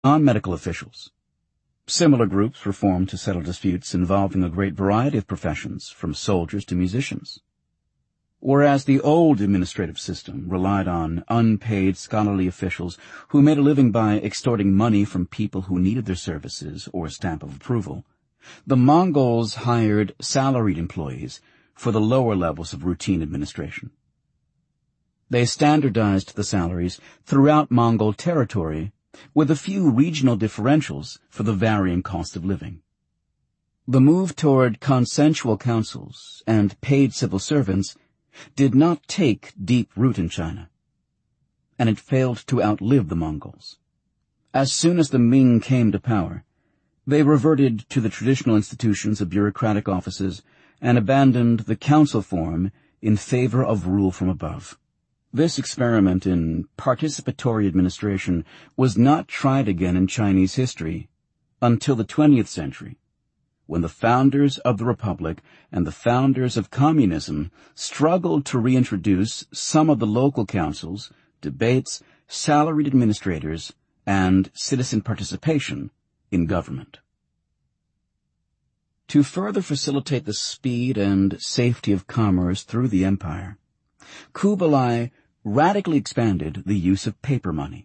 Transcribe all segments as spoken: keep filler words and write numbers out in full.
non-medical officials. Similar groups were formed to settle disputes involving a great variety of professions, from soldiers to musicians. Whereas the old administrative system relied on unpaid scholarly officials who made a living by extorting money from people who needed their services or a stamp of approval, the Mongols hired salaried employees for the lower levels of routine administration. They standardized the salaries throughout Mongol territory, with a few regional differentials for the varying cost of living. The move toward consensual councils and paid civil servants did not take deep root in China, and it failed to outlive the Mongols. As soon as the Ming came to power, they reverted to the traditional institutions of bureaucratic offices and abandoned the council form in favor of rule from above. This experiment in participatory administration was not tried again in Chinese history until the twentieth century, when the founders of the Republic and the founders of communism struggled to reintroduce some of the local councils, debates, salaried administrators, and citizen participation in government. To further facilitate the speed and safety of commerce through the empire, Kublai radically expanded the use of paper money.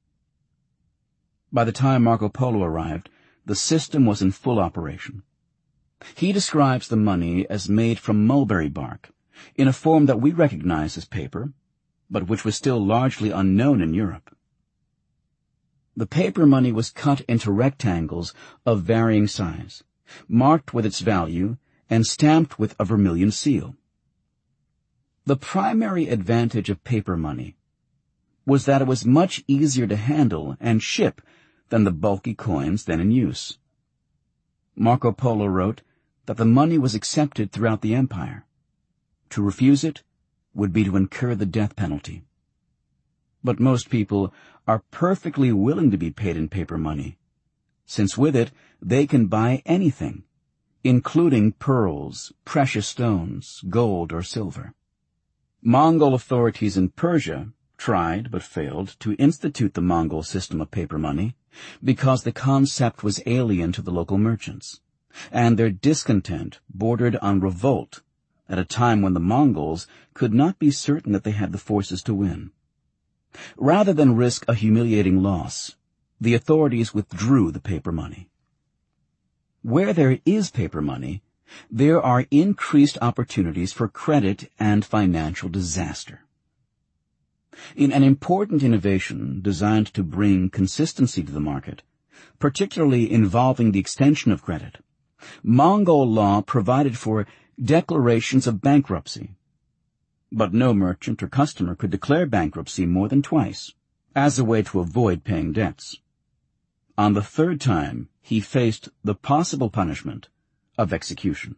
By the time Marco Polo arrived, the system was in full operation. He describes the money as made from mulberry bark, in a form that we recognize as paper, but which was still largely unknown in Europe. The paper money was cut into rectangles of varying size, marked with its value, and stamped with a vermilion seal. The primary advantage of paper money was that it was much easier to handle and ship than the bulky coins then in use. Marco Polo wrote that the money was accepted throughout the empire. To refuse it would be to incur the death penalty. But most people are perfectly willing to be paid in paper money, since with it they can buy anything, including pearls, precious stones, gold, or silver. Mongol authorities in Persia tried but failed to institute the Mongol system of paper money because the concept was alien to the local merchants, and their discontent bordered on revolt at a time when the Mongols could not be certain that they had the forces to win. Rather than risk a humiliating loss, the authorities withdrew the paper money. Where there is paper money, there are increased opportunities for credit and financial disaster. In an important innovation designed to bring consistency to the market, particularly involving the extension of credit, Mongol law provided for declarations of bankruptcy. But no merchant or customer could declare bankruptcy more than twice, as a way to avoid paying debts. On the third time, he faced the possible punishment of execution.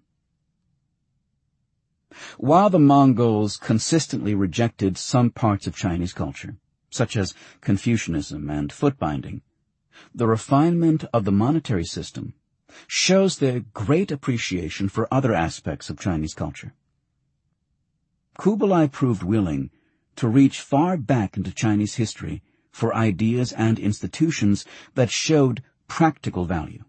While the Mongols consistently rejected some parts of Chinese culture, such as Confucianism and foot-binding, the refinement of the monetary system shows their great appreciation for other aspects of Chinese culture. Kublai proved willing to reach far back into Chinese history for ideas and institutions that showed practical value.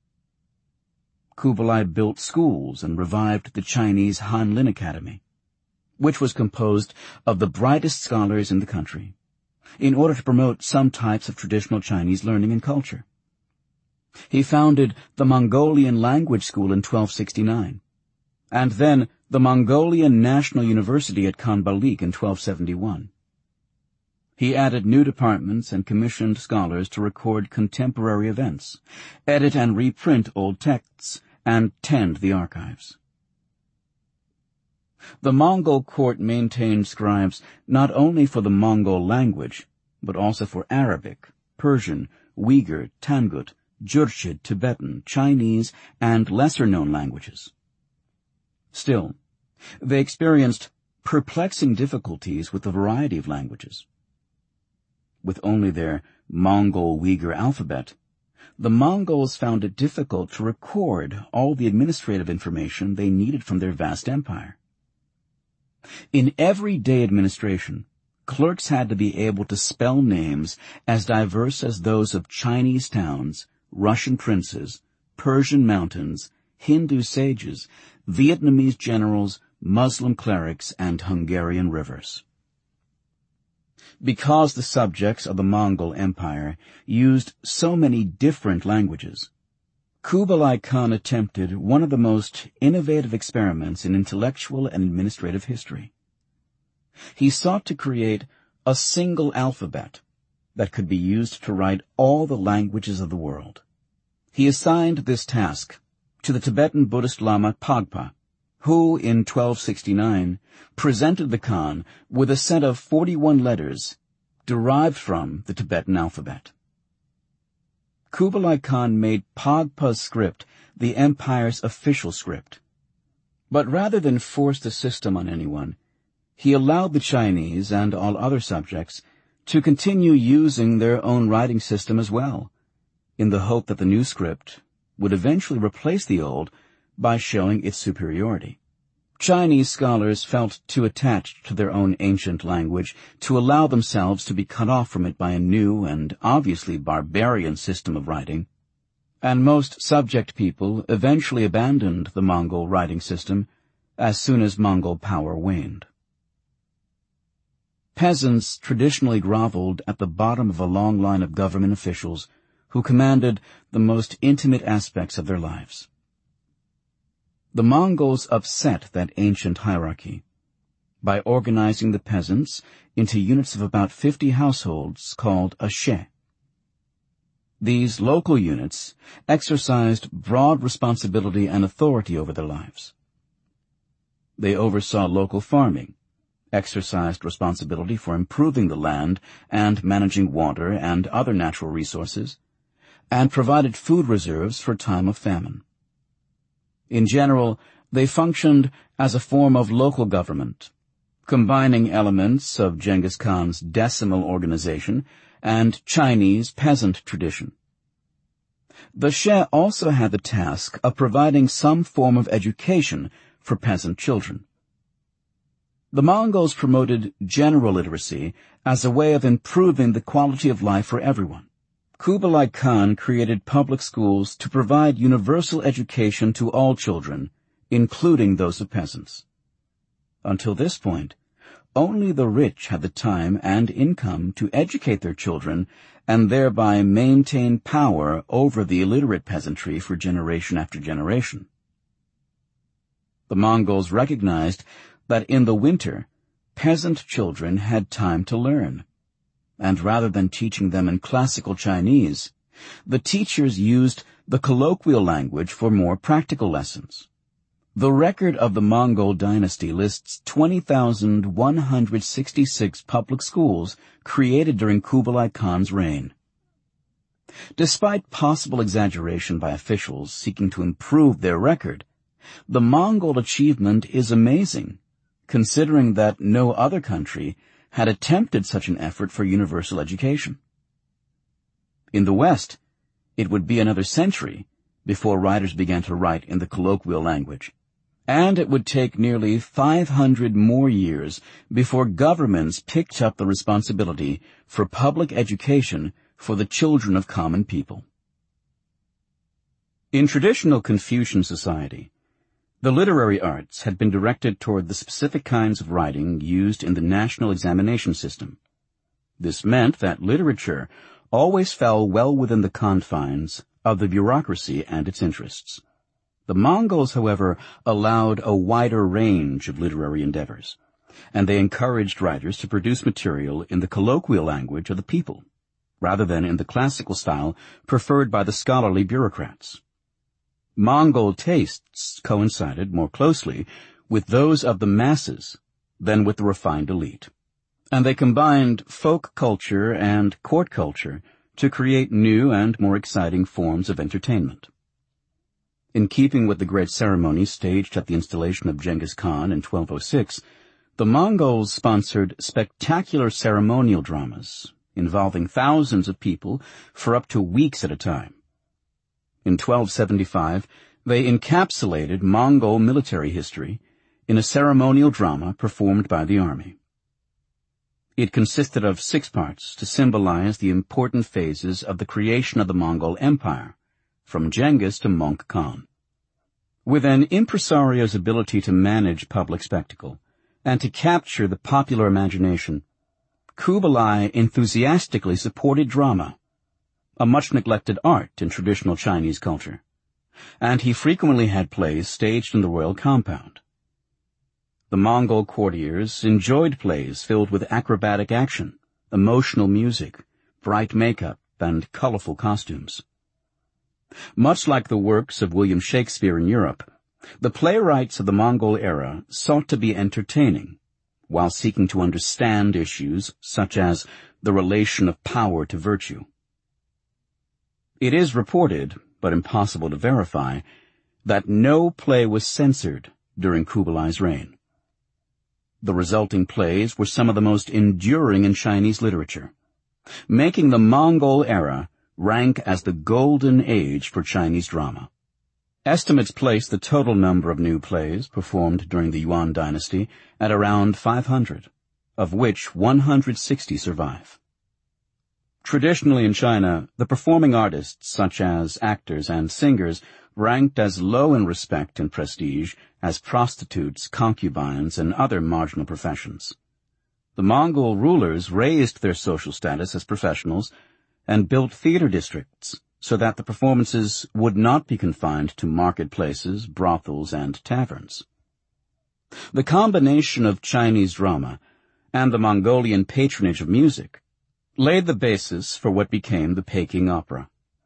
Kublai built schools and revived the Chinese Hanlin Academy, which was composed of the brightest scholars in the country, in order to promote some types of traditional Chinese learning and culture. He founded the Mongolian Language School in twelve sixty-nine, and then the Mongolian National University at Khanbalik in twelve seventy-one. He added new departments and commissioned scholars to record contemporary events, edit and reprint old texts, and tend the archives. The Mongol court maintained scribes not only for the Mongol language, but also for Arabic, Persian, Uyghur, Tangut, Jurchid, Tibetan, Chinese, and lesser-known languages. Still, they experienced perplexing difficulties with the variety of languages. With only their Mongol-Uyghur alphabet, the Mongols found it difficult to record all the administrative information they needed from their vast empire. In everyday administration, clerks had to be able to spell names as diverse as those of Chinese towns, Russian princes, Persian mountains, Hindu sages, Vietnamese generals, Muslim clerics, and Hungarian rivers. Because the subjects of the Mongol Empire used so many different languages, Kublai Khan attempted one of the most innovative experiments in intellectual and administrative history. He sought to create a single alphabet that could be used to write all the languages of the world. He assigned this task to the Tibetan Buddhist Lama Pagpa, who, in twelve sixty-nine, presented the Khan with a set of forty-one letters derived from the Tibetan alphabet. Kublai Khan made Pagpa's script the empire's official script. But rather than force the system on anyone, he allowed the Chinese and all other subjects to continue using their own writing system as well, in the hope that the new script would eventually replace the old by showing its superiority. Chinese scholars felt too attached to their own ancient language to allow themselves to be cut off from it by a new and obviously barbarian system of writing, and most subject people eventually abandoned the Mongol writing system as soon as Mongol power waned. Peasants traditionally groveled at the bottom of a long line of government officials who commanded the most intimate aspects of their lives. The Mongols upset that ancient hierarchy by organizing the peasants into units of about fifty households called a she. These local units exercised broad responsibility and authority over their lives. They oversaw local farming, exercised responsibility for improving the land and managing water and other natural resources, and provided food reserves for time of famine. In general, they functioned as a form of local government, combining elements of Genghis Khan's decimal organization and Chinese peasant tradition. The she also had the task of providing some form of education for peasant children. The Mongols promoted general literacy as a way of improving the quality of life for everyone. Kublai Khan created public schools to provide universal education to all children, including those of peasants. Until this point, only the rich had the time and income to educate their children and thereby maintain power over the illiterate peasantry for generation after generation. The Mongols recognized that in the winter, peasant children had time to learn. And rather than teaching them in classical Chinese, the teachers used the colloquial language for more practical lessons. The record of the Mongol dynasty lists twenty thousand one hundred sixty-six public schools created during Kublai Khan's reign. Despite possible exaggeration by officials seeking to improve their record, the Mongol achievement is amazing, considering that no other country had attempted such an effort for universal education. In the West, it would be another century before writers began to write in the colloquial language, and it would take nearly five hundred more years before governments picked up the responsibility for public education for the children of common people. In traditional Confucian society, the literary arts had been directed toward the specific kinds of writing used in the national examination system. This meant that literature always fell well within the confines of the bureaucracy and its interests. The Mongols, however, allowed a wider range of literary endeavors, and they encouraged writers to produce material in the colloquial language of the people, rather than in the classical style preferred by the scholarly bureaucrats. Mongol tastes coincided more closely with those of the masses than with the refined elite, and they combined folk culture and court culture to create new and more exciting forms of entertainment. In keeping with the great ceremonies staged at the installation of Genghis Khan in twelve oh six, the Mongols sponsored spectacular ceremonial dramas involving thousands of people for up to weeks at a time. In twelve seventy-five, they encapsulated Mongol military history in a ceremonial drama performed by the army. It consisted of six parts to symbolize the important phases of the creation of the Mongol Empire, from Genghis to Monk Khan. With an impresario's ability to manage public spectacle and to capture the popular imagination, Kublai enthusiastically supported drama, a much-neglected art in traditional Chinese culture, and he frequently had plays staged in the royal compound. The Mongol courtiers enjoyed plays filled with acrobatic action, emotional music, bright makeup, and colorful costumes. Much like the works of William Shakespeare in Europe, the playwrights of the Mongol era sought to be entertaining, while seeking to understand issues such as the relation of power to virtue. It is reported, but impossible to verify, that no play was censored during Kublai's reign. The resulting plays were some of the most enduring in Chinese literature, making the Mongol era rank as the golden age for Chinese drama. Estimates place the total number of new plays performed during the Yuan dynasty at around five hundred, of which one hundred sixty survive. Traditionally in China, the performing artists, such as actors and singers, ranked as low in respect and prestige as prostitutes, concubines, and other marginal professions. The Mongol rulers raised their social status as professionals and built theater districts so that the performances would not be confined to marketplaces, brothels, and taverns. The combination of Chinese drama and the Mongolian patronage of music laid the basis for what became the Peking Opera.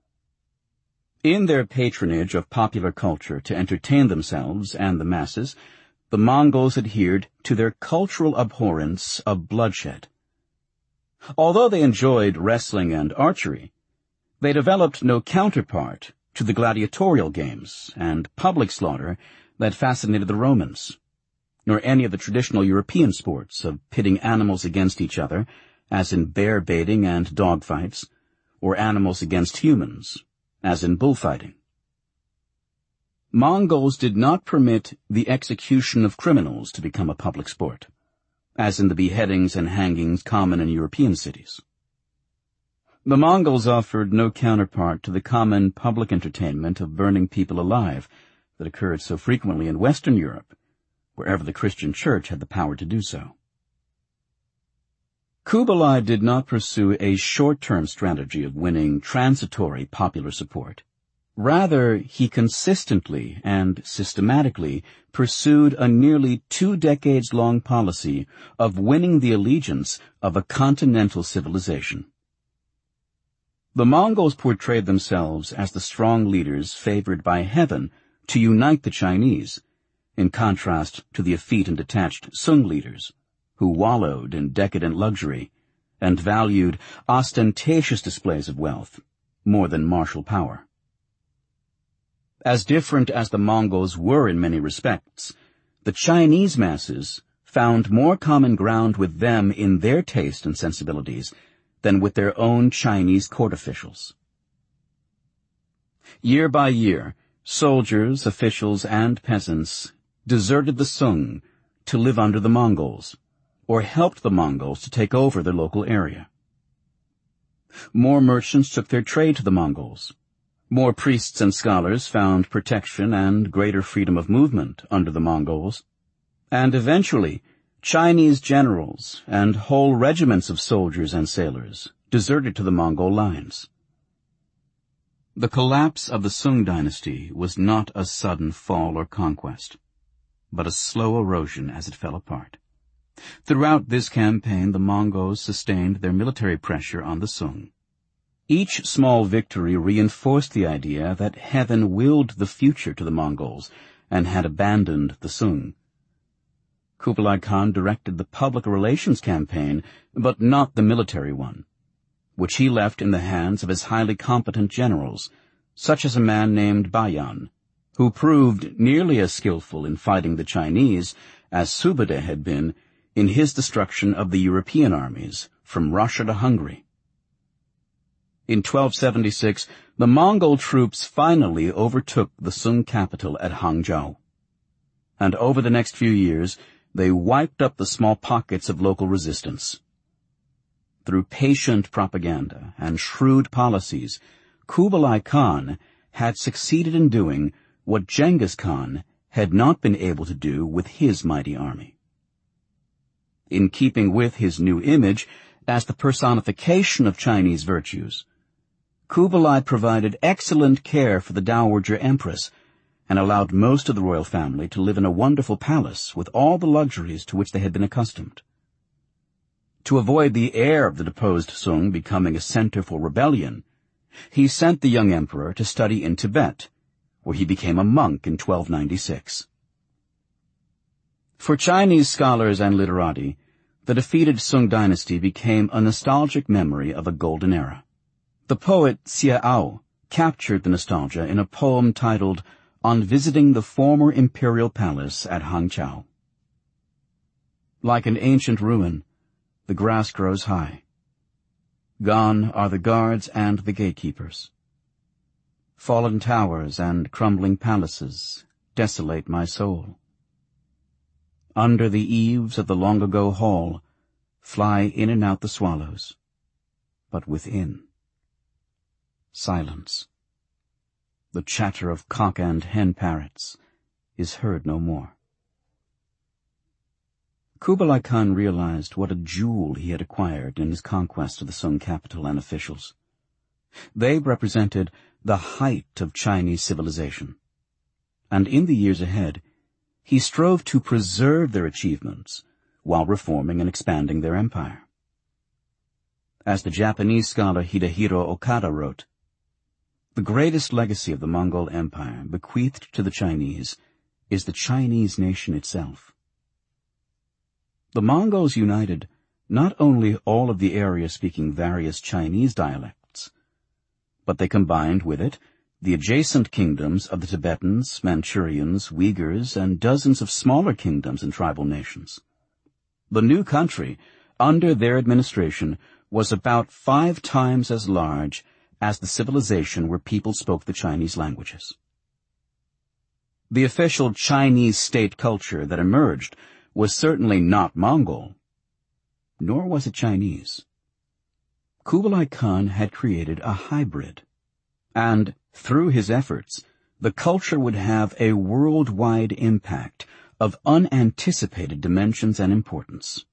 In their patronage of popular culture to entertain themselves and the masses, the Mongols adhered to their cultural abhorrence of bloodshed. Although they enjoyed wrestling and archery, they developed no counterpart to the gladiatorial games and public slaughter that fascinated the Romans, nor any of the traditional European sports of pitting animals against each other, as in bear baiting and dogfights, or animals against humans, as in bullfighting. Mongols did not permit the execution of criminals to become a public sport, as in the beheadings and hangings common in European cities. The Mongols offered no counterpart to the common public entertainment of burning people alive that occurred so frequently in Western Europe, wherever the Christian Church had the power to do so. Kublai did not pursue a short-term strategy of winning transitory popular support. Rather, he consistently and systematically pursued a nearly two decades-long policy of winning the allegiance of a continental civilization. The Mongols portrayed themselves as the strong leaders favored by heaven to unite the Chinese, in contrast to the effete and detached Sung leaders, who wallowed in decadent luxury and valued ostentatious displays of wealth more than martial power. As different as the Mongols were in many respects, the Chinese masses found more common ground with them in their taste and sensibilities than with their own Chinese court officials. Year by year, soldiers, officials, and peasants deserted the Sung to live under the Mongols, or helped the Mongols to take over their local area. More merchants took their trade to the Mongols. More priests and scholars found protection and greater freedom of movement under the Mongols. And eventually, Chinese generals and whole regiments of soldiers and sailors deserted to the Mongol lines. The collapse of the Sung dynasty was not a sudden fall or conquest, but a slow erosion as it fell apart. Throughout this campaign, the Mongols sustained their military pressure on the Sung. Each small victory reinforced the idea that heaven willed the future to the Mongols and had abandoned the Sung. Kublai Khan directed the public relations campaign, but not the military one, which he left in the hands of his highly competent generals, such as a man named Bayan, who proved nearly as skillful in fighting the Chinese as Subutai had been in his destruction of the European armies from Russia to Hungary. In twelve seventy-six, the Mongol troops finally overtook the Sung capital at Hangzhou, and over the next few years they wiped up the small pockets of local resistance, Through patient propaganda and shrewd policies, Kublai Khan had succeeded in doing what Genghis Khan had not been able to do with his mighty army. In keeping with his new image as the personification of Chinese virtues, Kublai provided excellent care for the Dowager Empress and allowed most of the royal family to live in a wonderful palace with all the luxuries to which they had been accustomed. To avoid the heir of the deposed Sung becoming a center for rebellion, he sent the young emperor to study in Tibet, where he became a monk in twelve ninety-six. For Chinese scholars and literati, the defeated Sung dynasty became a nostalgic memory of a golden era. The poet Xie Ao captured the nostalgia in a poem titled On Visiting the Former Imperial Palace at Hangzhou. Like an ancient ruin, the grass grows high. Gone are the guards and the gatekeepers. Fallen towers and crumbling palaces desolate my soul. Under the eaves of the long-ago hall fly in and out the swallows, but within, silence. The chatter of cock and hen parrots is heard no more. Kublai Khan realized what a jewel he had acquired in his conquest of the Sung capital and officials. They represented the height of Chinese civilization, and in the years ahead, he strove to preserve their achievements while reforming and expanding their empire. As the Japanese scholar Hidehiro Okada wrote, "The greatest legacy of the Mongol Empire bequeathed to the Chinese is the Chinese nation itself." The Mongols united not only all of the area speaking various Chinese dialects, but they combined with it the adjacent kingdoms of the Tibetans, Manchurians, Uyghurs, and dozens of smaller kingdoms and tribal nations. The new country, under their administration, was about five times as large as the civilization where people spoke the Chinese languages. The official Chinese state culture that emerged was certainly not Mongol, nor was it Chinese. Kublai Khan had created a hybrid, and through his efforts, the culture would have a worldwide impact of unanticipated dimensions and importance.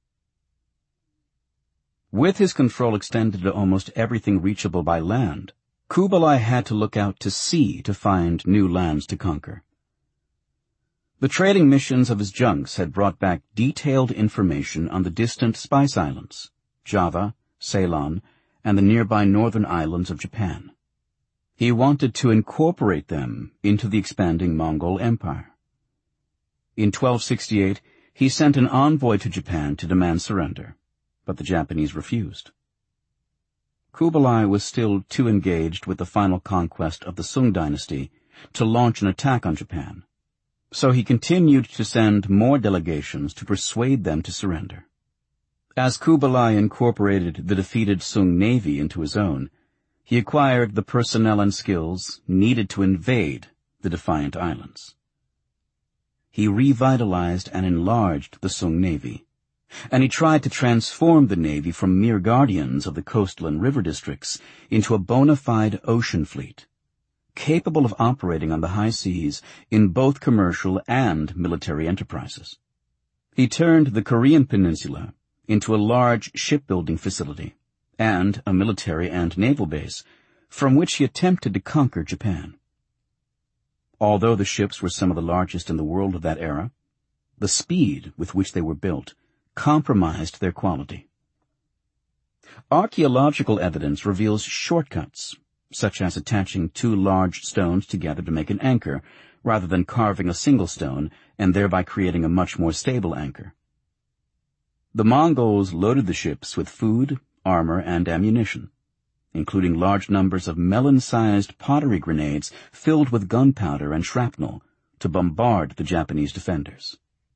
With his control extended to almost everything reachable by land, Kublai had to look out to sea to find new lands to conquer. The trading missions of his junks had brought back detailed information on the distant Spice Islands, Java, Ceylon, and the nearby northern islands of Japan. He wanted to incorporate them into the expanding Mongol Empire. In twelve sixty-eight, he sent an envoy to Japan to demand surrender, but the Japanese refused. Kublai was still too engaged with the final conquest of the Sung dynasty to launch an attack on Japan, so he continued to send more delegations to persuade them to surrender. As Kublai incorporated the defeated Sung navy into his own, he acquired the personnel and skills needed to invade the defiant islands. He revitalized and enlarged the Sung navy, and he tried to transform the navy from mere guardians of the coastal and river districts into a bona fide ocean fleet, capable of operating on the high seas in both commercial and military enterprises. He turned the Korean peninsula into a large shipbuilding facility and a military and naval base from which he attempted to conquer Japan. Although the ships were some of the largest in the world of that era, the speed with which they were built compromised their quality. Archaeological evidence reveals shortcuts, such as attaching two large stones together to make an anchor, rather than carving a single stone and thereby creating a much more stable anchor. The Mongols loaded the ships with food, armor, and ammunition, including large numbers of melon-sized pottery grenades filled with gunpowder and shrapnel to bombard the Japanese defenders.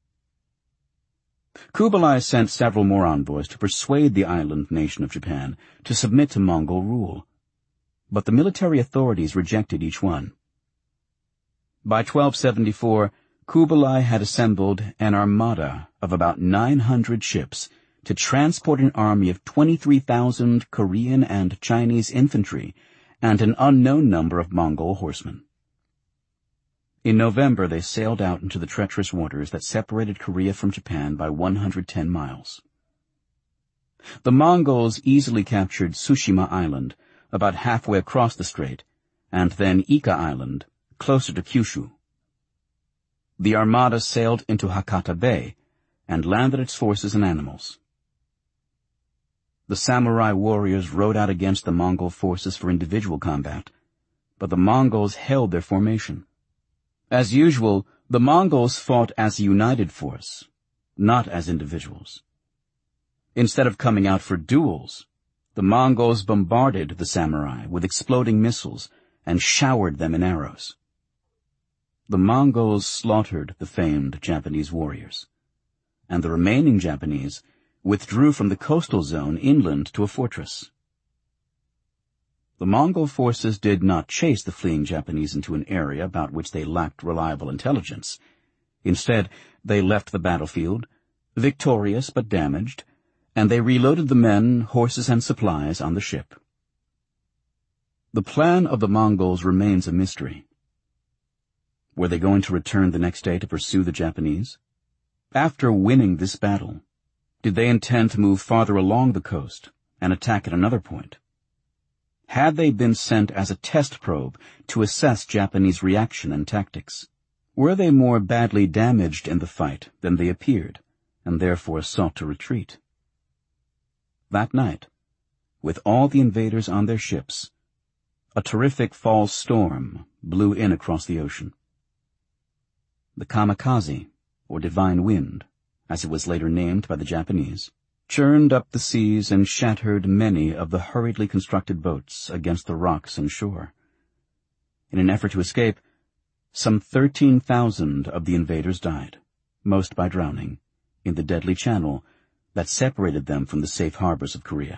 Kublai sent several more envoys to persuade the island nation of Japan to submit to Mongol rule, but the military authorities rejected each one. By twelve seventy-four, Kublai had assembled an armada of about nine hundred ships to transport an army of twenty-three thousand Korean and Chinese infantry and an unknown number of Mongol horsemen. In November, they sailed out into the treacherous waters that separated Korea from Japan by one hundred ten miles. The Mongols easily captured Tsushima Island, about halfway across the strait, and then Ika Island, closer to Kyushu. The armada sailed into Hakata Bay and landed its forces and animals. The samurai warriors rode out against the Mongol forces for individual combat, but the Mongols held their formation. As usual, the Mongols fought as a united force, not as individuals. Instead of coming out for duels, the Mongols bombarded the samurai with exploding missiles and showered them in arrows. The Mongols slaughtered the famed Japanese warriors, and the remaining Japanese withdrew from the coastal zone inland to a fortress. The Mongol forces did not chase the fleeing Japanese into an area about which they lacked reliable intelligence. Instead, they left the battlefield, victorious but damaged, and they reloaded the men, horses, and supplies on the ship. The plan of the Mongols remains a mystery. Were they going to return the next day to pursue the Japanese? After winning this battle, did they intend to move farther along the coast and attack at another point? Had they been sent as a test probe to assess Japanese reaction and tactics? Were they more badly damaged in the fight than they appeared, and therefore sought to retreat? That night, with all the invaders on their ships, a terrific fall storm blew in across the ocean. The kamikaze, or divine wind, as it was later named by the Japanese, churned up the seas and shattered many of the hurriedly constructed boats against the rocks and shore. In an effort to escape, some thirteen thousand of the invaders died, most by drowning, in the deadly channel that separated them from the safe harbors of Korea.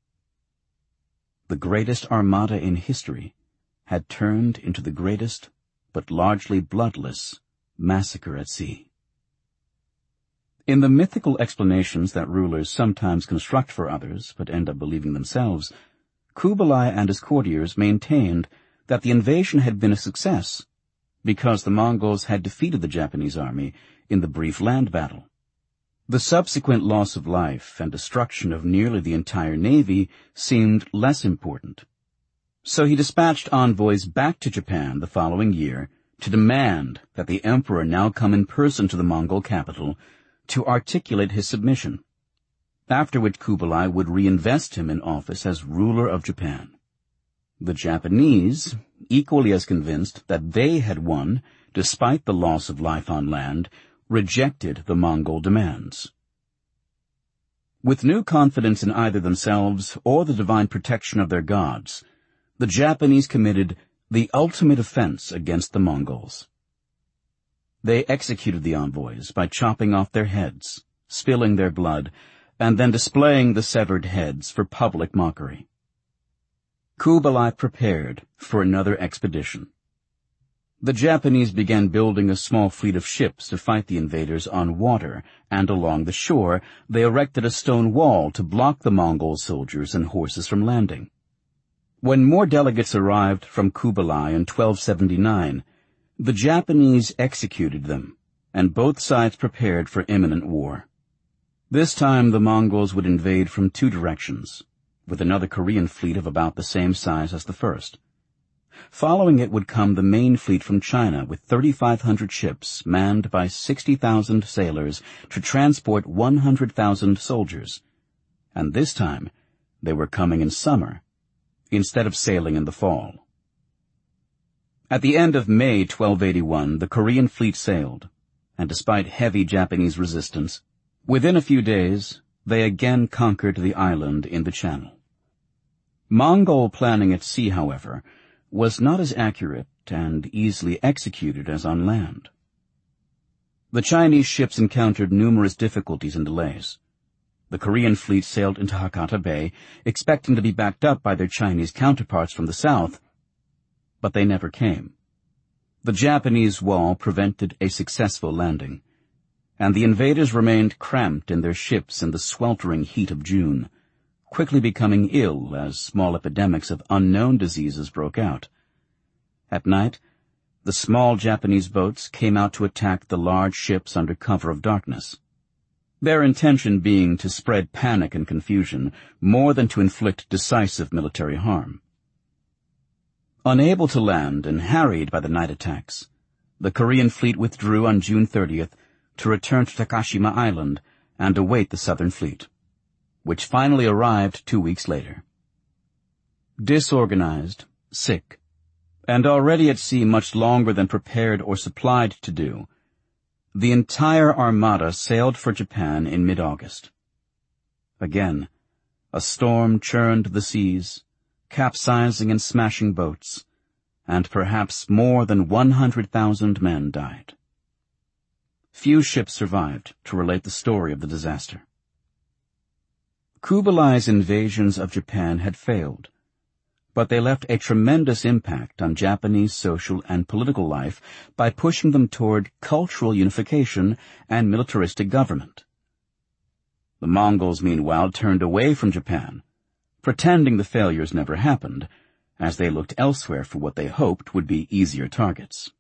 The greatest armada in history had turned into the greatest, but largely bloodless, massacre at sea. In the mythical explanations that rulers sometimes construct for others, but end up believing themselves, Kublai and his courtiers maintained that the invasion had been a success because the Mongols had defeated the Japanese army in the brief land battle. The subsequent loss of life and destruction of nearly the entire navy seemed less important. So he dispatched envoys back to Japan the following year to demand that the emperor now come in person to the Mongol capital to articulate his submission, after which Kublai would reinvest him in office as ruler of Japan. The Japanese, equally as convinced that they had won despite the loss of life on land, rejected the Mongol demands. With new confidence in either themselves or the divine protection of their gods, the Japanese committed the ultimate offense against the Mongols. They executed the envoys by chopping off their heads, spilling their blood, and then displaying the severed heads for public mockery. Kublai prepared for another expedition. The Japanese began building a small fleet of ships to fight the invaders on water, and along the shore they erected a stone wall to block the Mongol soldiers and horses from landing. When more delegates arrived from Kublai in twelve seventy-nine, the Japanese executed them, and both sides prepared for imminent war. This time the Mongols would invade from two directions, with another Korean fleet of about the same size as the first. Following it would come the main fleet from China with thirty-five hundred ships manned by sixty thousand sailors to transport one hundred thousand soldiers. And this time they were coming in summer, instead of sailing in the fall. At the end of May twelve eighty-one, the Korean fleet sailed, and despite heavy Japanese resistance, within a few days they again conquered the island in the Channel. Mongol planning at sea, however, was not as accurate and easily executed as on land. The Chinese ships encountered numerous difficulties and delays. The Korean fleet sailed into Hakata Bay, expecting to be backed up by their Chinese counterparts from the south, but they never came. The Japanese wall prevented a successful landing, and the invaders remained cramped in their ships in the sweltering heat of June, quickly becoming ill as small epidemics of unknown diseases broke out. At night, the small Japanese boats came out to attack the large ships under cover of darkness, their intention being to spread panic and confusion more than to inflict decisive military harm. Unable to land and harried by the night attacks, the Korean fleet withdrew on June thirtieth to return to Takashima Island and await the Southern Fleet, which finally arrived two weeks later. Disorganized, sick, and already at sea much longer than prepared or supplied to do, the entire armada sailed for Japan in mid-August. Again, a storm churned the seas, capsizing and smashing boats, and perhaps more than one hundred thousand men died. Few ships survived to relate the story of the disaster. Kublai's invasions of Japan had failed, but they left a tremendous impact on Japanese social and political life by pushing them toward cultural unification and militaristic government. The Mongols, meanwhile, turned away from Japan, pretending the failures never happened, as they looked elsewhere for what they hoped would be easier targets.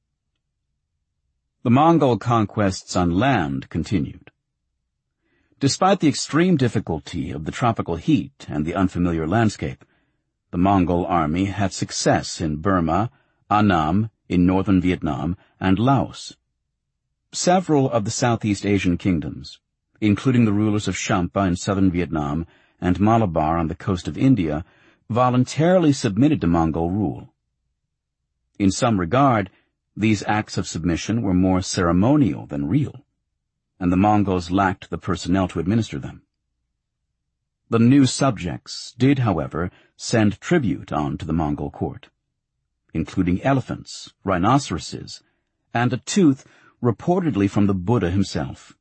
The Mongol conquests on land continued. Despite the extreme difficulty of the tropical heat and the unfamiliar landscape, the Mongol army had success in Burma, Annam, in northern Vietnam, and Laos. Several of the Southeast Asian kingdoms, including the rulers of Champa in southern Vietnam and Malabar on the coast of India, voluntarily submitted to Mongol rule. In some regard, these acts of submission were more ceremonial than real, and the Mongols lacked the personnel to administer them. The new subjects did, however, send tribute on to the Mongol court, including elephants, rhinoceroses, and a tooth reportedly from the Buddha himself.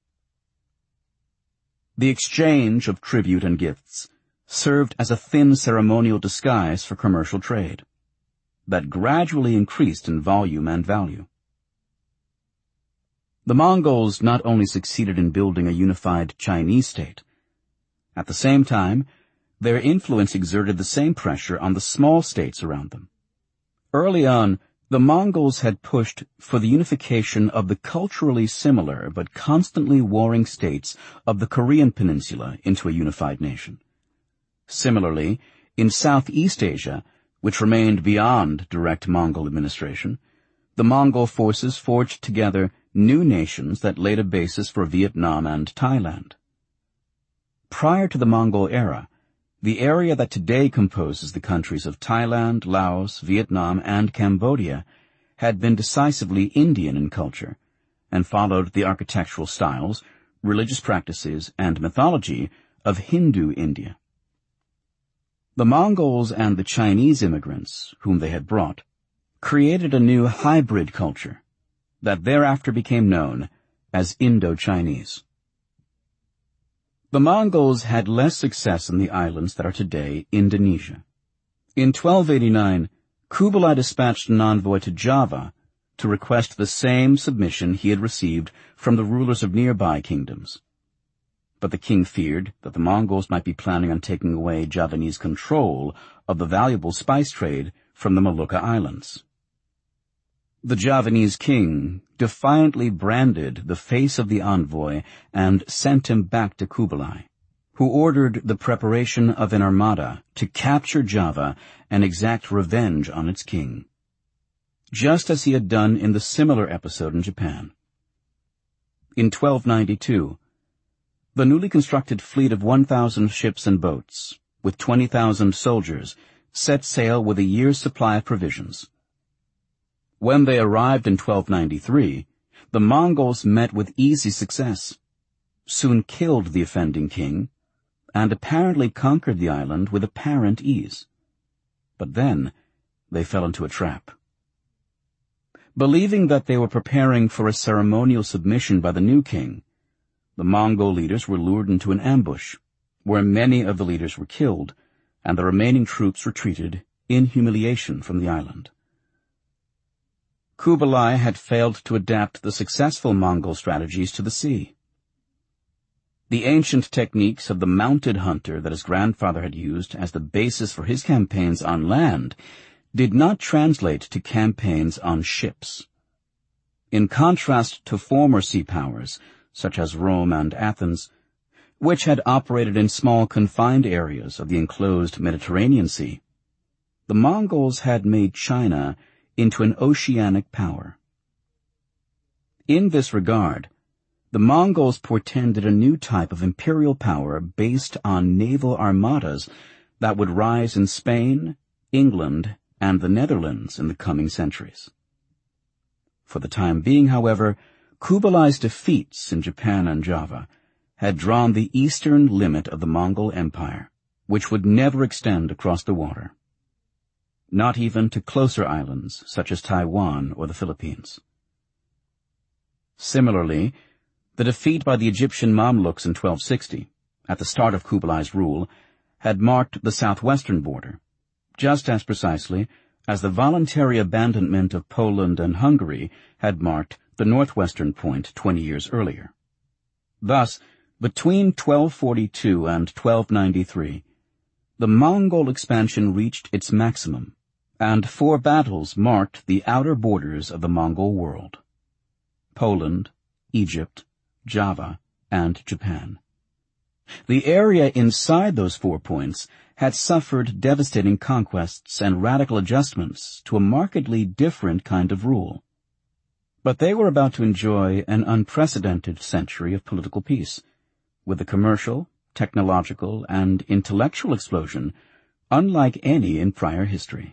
The exchange of tribute and gifts served as a thin ceremonial disguise for commercial trade that gradually increased in volume and value. The Mongols not only succeeded in building a unified Chinese state, at the same time, their influence exerted the same pressure on the small states around them. Early on, the Mongols had pushed for the unification of the culturally similar but constantly warring states of the Korean peninsula into a unified nation. Similarly, in Southeast Asia, which remained beyond direct Mongol administration, the Mongol forces forged together new nations that laid a basis for Vietnam and Thailand. Prior to the Mongol era, the area that today composes the countries of Thailand, Laos, Vietnam, and Cambodia had been decisively Indian in culture and followed the architectural styles, religious practices, and mythology of Hindu India. The Mongols and the Chinese immigrants, whom they had brought, created a new hybrid culture that thereafter became known as Indo-Chinese. The Mongols had less success in the islands that are today Indonesia. In twelve eighty-nine, Kublai dispatched an envoy to Java to request the same submission he had received from the rulers of nearby kingdoms. But the king feared that the Mongols might be planning on taking away Javanese control of the valuable spice trade from the Molucca Islands. The Javanese king defiantly branded the face of the envoy and sent him back to Kublai, who ordered the preparation of an armada to capture Java and exact revenge on its king, just as he had done in the similar episode in Japan. In twelve ninety-two, the newly constructed fleet of one thousand ships and boats, with twenty thousand soldiers, set sail with a year's supply of provisions. When they arrived in twelve ninety-three, the Mongols met with easy success, soon killed the offending king, and apparently conquered the island with apparent ease. But then they fell into a trap. Believing that they were preparing for a ceremonial submission by the new king, the Mongol leaders were lured into an ambush, where many of the leaders were killed, and the remaining troops retreated in humiliation from the island. Kublai had failed to adapt the successful Mongol strategies to the sea. The ancient techniques of the mounted hunter that his grandfather had used as the basis for his campaigns on land did not translate to campaigns on ships. In contrast to former sea powers, such as Rome and Athens, which had operated in small confined areas of the enclosed Mediterranean Sea, the Mongols had made China into an oceanic power. In this regard, the Mongols portended a new type of imperial power based on naval armadas that would rise in Spain, England, and the Netherlands in the coming centuries. For the time being, however, Kublai's defeats in Japan and Java had drawn the eastern limit of the Mongol Empire, which would never extend across the water, not even to closer islands such as Taiwan or the Philippines. Similarly, the defeat by the Egyptian Mamluks in twelve sixty, at the start of Kublai's rule, had marked the southwestern border, just as precisely as the voluntary abandonment of Poland and Hungary had marked the northwestern point twenty years earlier. Thus, between twelve forty-two and twelve ninety-three, the Mongol expansion reached its maximum, and four battles marked the outer borders of the Mongol world: Poland, Egypt, Java, and Japan. The area inside those four points had suffered devastating conquests and radical adjustments to a markedly different kind of rule. But they were about to enjoy an unprecedented century of political peace, with a commercial, technological, and intellectual explosion unlike any in prior history.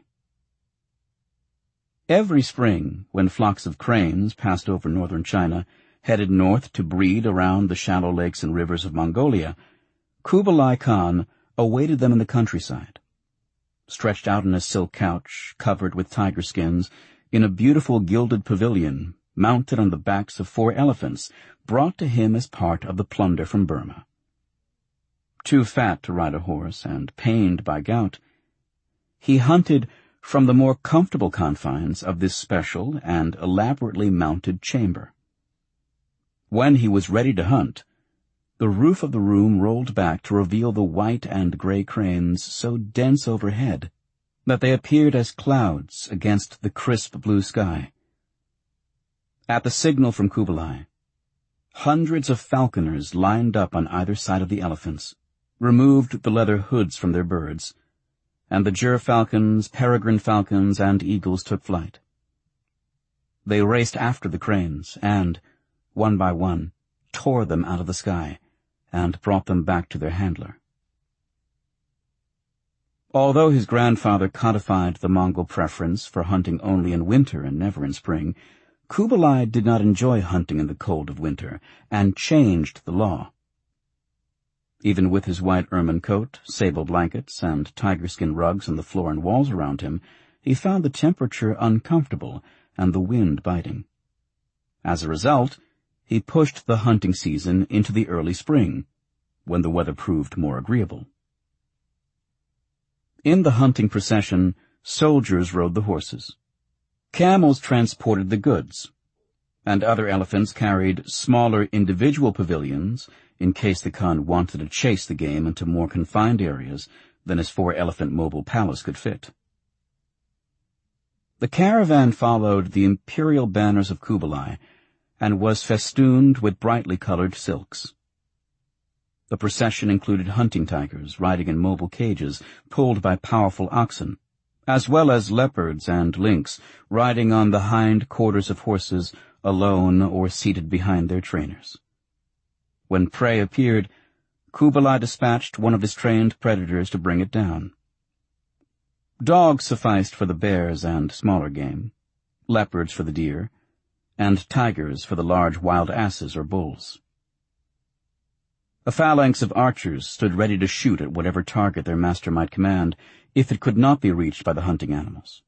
Every spring, when flocks of cranes passed over northern China, headed north to breed around the shallow lakes and rivers of Mongolia, Kublai Khan awaited them in the countryside, stretched out on a silk couch covered with tiger skins, in a beautiful gilded pavilion mounted on the backs of four elephants brought to him as part of the plunder from Burma. Too fat to ride a horse and pained by gout, he hunted from the more comfortable confines of this special and elaborately mounted chamber. When he was ready to hunt, the roof of the room rolled back to reveal the white and gray cranes so dense overhead that they appeared as clouds against the crisp blue sky. At the signal from Kublai, hundreds of falconers lined up on either side of the elephants, removed the leather hoods from their birds, and the gerfalcons, peregrine falcons, and eagles took flight. They raced after the cranes and, one by one, tore them out of the sky and brought them back to their handler. Although his grandfather codified the Mongol preference for hunting only in winter and never in spring, Kublai did not enjoy hunting in the cold of winter and changed the law. Even with his white ermine coat, sable blankets, and tiger-skin rugs on the floor and walls around him, he found the temperature uncomfortable and the wind biting. As a result, he pushed the hunting season into the early spring, when the weather proved more agreeable. In the hunting procession, soldiers rode the horses. Camels transported the goods, and other elephants carried smaller individual pavilions in case the Khan wanted to chase the game into more confined areas than his four-elephant mobile palace could fit. The caravan followed the imperial banners of Kublai and was festooned with brightly colored silks. The procession included hunting tigers riding in mobile cages pulled by powerful oxen, as well as leopards and lynx riding on the hind quarters of horses alone or seated behind their trainers. When prey appeared, Kublai dispatched one of his trained predators to bring it down. Dogs sufficed for the bears and smaller game, leopards for the deer, and tigers for the large wild asses or bulls. A phalanx of archers stood ready to shoot at whatever target their master might command, if it could not be reached by the hunting animals.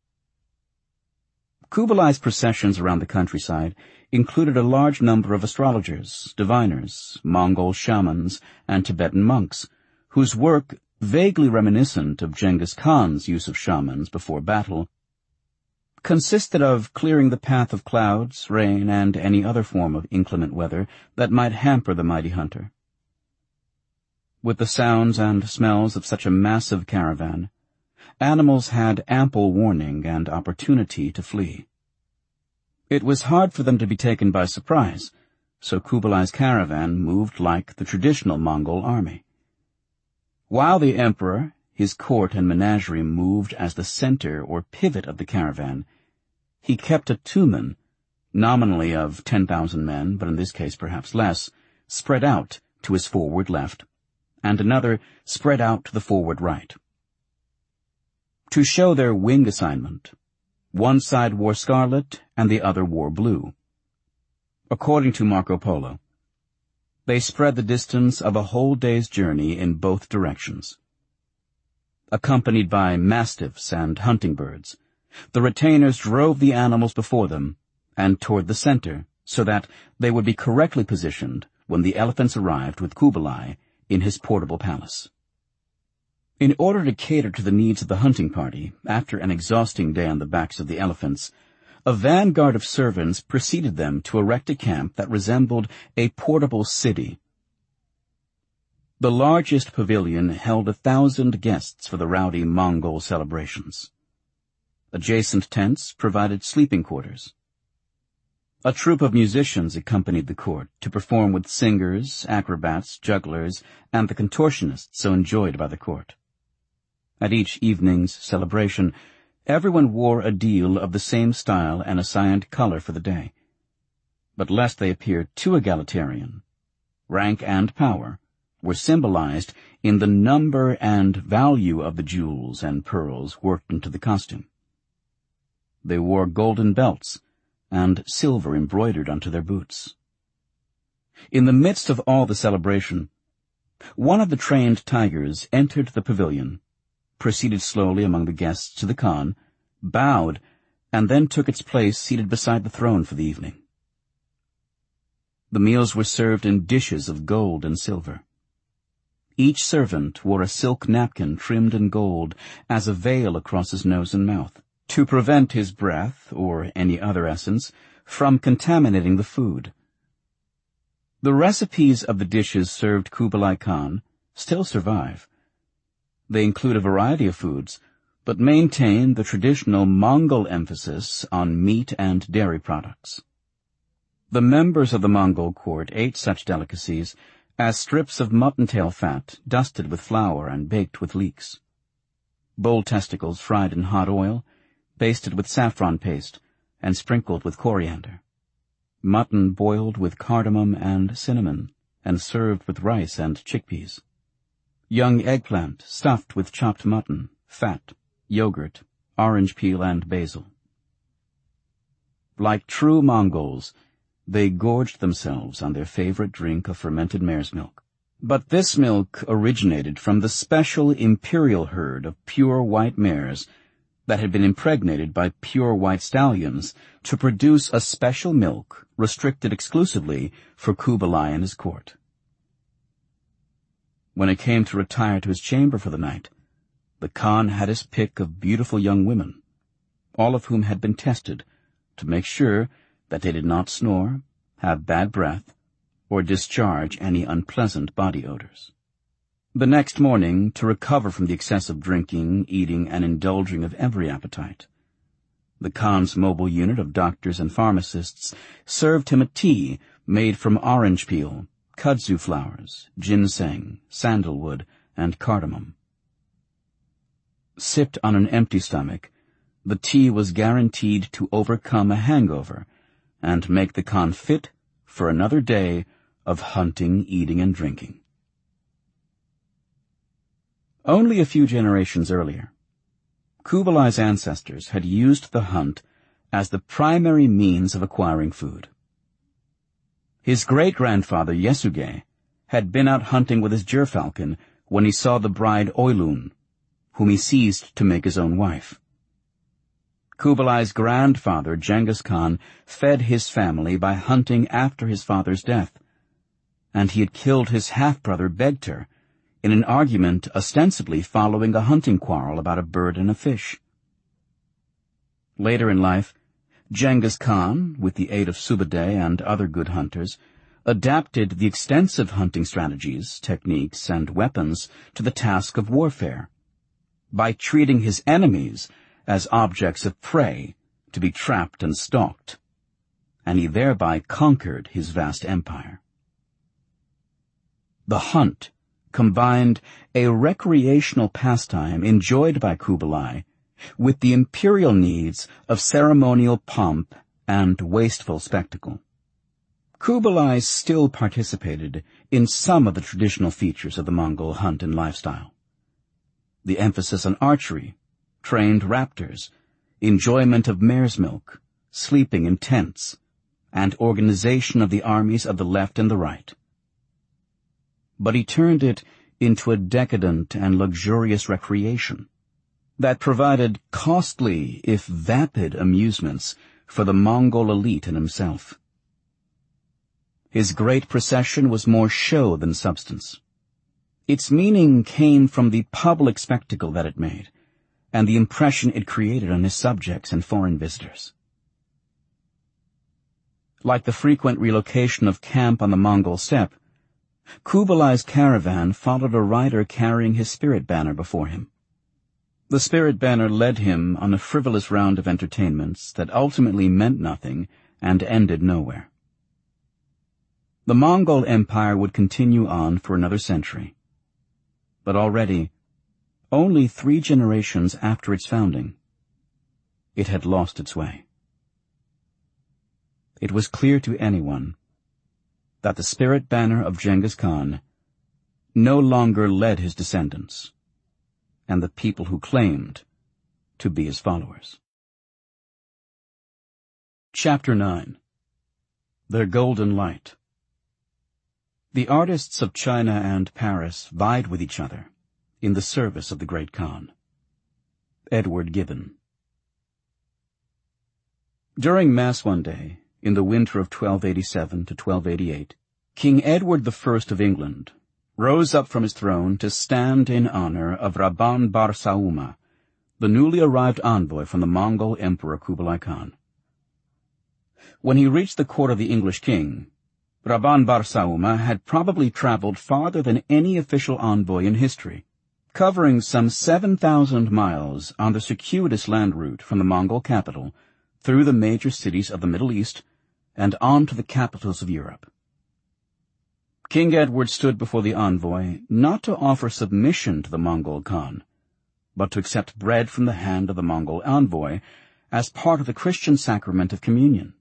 Kublai's processions around the countryside included a large number of astrologers, diviners, Mongol shamans, and Tibetan monks, whose work, vaguely reminiscent of Genghis Khan's use of shamans before battle, consisted of clearing the path of clouds, rain, and any other form of inclement weather that might hamper the mighty hunter. With the sounds and smells of such a massive caravan, animals had ample warning and opportunity to flee. It was hard for them to be taken by surprise, so Kublai's caravan moved like the traditional Mongol army. While the emperor, his court and menagerie moved as the center or pivot of the caravan, he kept a tumen, nominally of ten thousand men, but in this case perhaps less, spread out to his forward left, and another spread out to the forward right. To show their wing assignment, one side wore scarlet and the other wore blue. According to Marco Polo, they spread the distance of a whole day's journey in both directions. Accompanied by mastiffs and hunting birds, the retainers drove the animals before them and toward the center so that they would be correctly positioned when the elephants arrived with Kublai in his portable palace. In order to cater to the needs of the hunting party, after an exhausting day on the backs of the elephants, a vanguard of servants preceded them to erect a camp that resembled a portable city. The largest pavilion held a thousand guests for the rowdy Mongol celebrations. Adjacent tents provided sleeping quarters. A troupe of musicians accompanied the court to perform with singers, acrobats, jugglers, and the contortionists so enjoyed by the court. At each evening's celebration, everyone wore a deal of the same style and assigned color for the day. But lest they appear too egalitarian, rank and power were symbolized in the number and value of the jewels and pearls worked into the costume. They wore golden belts and silver embroidered onto their boots. In the midst of all the celebration, one of the trained tigers entered the pavilion, proceeded slowly among the guests to the Khan, bowed, and then took its place seated beside the throne for the evening. The meals were served in dishes of gold and silver. Each servant wore a silk napkin trimmed in gold as a veil across his nose and mouth, to prevent his breath, or any other essence, from contaminating the food. The recipes of the dishes served Kublai Khan still survive. They include a variety of foods, but maintain the traditional Mongol emphasis on meat and dairy products. The members of the Mongol court ate such delicacies as strips of mutton-tail fat dusted with flour and baked with leeks, bull testicles fried in hot oil, basted with saffron paste, and sprinkled with coriander, mutton boiled with cardamom and cinnamon, and served with rice and chickpeas, young eggplant stuffed with chopped mutton, fat, yogurt, orange peel, and basil. Like true Mongols, they gorged themselves on their favorite drink of fermented mare's milk. But this milk originated from the special imperial herd of pure white mares that had been impregnated by pure white stallions to produce a special milk restricted exclusively for Kublai and his court. When it came to retire to his chamber for the night, the Khan had his pick of beautiful young women, all of whom had been tested to make sure that they did not snore, have bad breath, or discharge any unpleasant body odors. The next morning, to recover from the excessive drinking, eating, and indulging of every appetite, the Khan's mobile unit of doctors and pharmacists served him a tea made from orange peel, kudzu flowers, ginseng, sandalwood, and cardamom. Sipped on an empty stomach, the tea was guaranteed to overcome a hangover and make the Khan fit for another day of hunting, eating, and drinking. Only a few generations earlier, Kublai's ancestors had used the hunt as the primary means of acquiring food. His great-grandfather Yesuge had been out hunting with his gerfalcon when he saw the bride Oilun, whom he seized to make his own wife. Kublai's grandfather, Genghis Khan, fed his family by hunting after his father's death, and he had killed his half-brother Begter in an argument ostensibly following a hunting quarrel about a bird and a fish. Later in life, Genghis Khan, with the aid of Subutai and other good hunters, adapted the extensive hunting strategies, techniques, and weapons to the task of warfare, by treating his enemies as objects of prey to be trapped and stalked, and he thereby conquered his vast empire. The hunt combined a recreational pastime enjoyed by Kublai with the imperial needs of ceremonial pomp and wasteful spectacle. Kublai still participated in some of the traditional features of the Mongol hunt and lifestyle. The emphasis on archery, trained raptors, enjoyment of mare's milk, sleeping in tents, and organization of the armies of the left and the right. But he turned it into a decadent and luxurious recreation that provided costly, if vapid, amusements for the Mongol elite and himself. His great procession was more show than substance. Its meaning came from the public spectacle that it made, and the impression it created on his subjects and foreign visitors. Like the frequent relocation of camp on the Mongol steppe, Kublai's caravan followed a rider carrying his spirit banner before him. The spirit banner led him on a frivolous round of entertainments that ultimately meant nothing and ended nowhere. The Mongol Empire would continue on for another century, but already, only three generations after its founding, it had lost its way. It was clear to anyone that the spirit banner of Genghis Khan no longer led his descendants and the people who claimed to be his followers. Chapter nine. Their Golden Light. The artists of China and Paris vied with each other in the service of the great Khan. Edward Gibbon. During Mass one day, in the winter of twelve eighty-seven to twelve eighty-eight, King Edward the First of England rose up from his throne to stand in honor of Rabban Bar Sauma, the newly arrived envoy from the Mongol Emperor Kublai Khan. When he reached the court of the English king, Rabban Bar Sauma had probably traveled farther than any official envoy in history, covering some seven thousand miles on the circuitous land route from the Mongol capital through the major cities of the Middle East and on to the capitals of Europe. King Edward stood before the envoy not to offer submission to the Mongol Khan, but to accept bread from the hand of the Mongol envoy as part of the Christian sacrament of communion.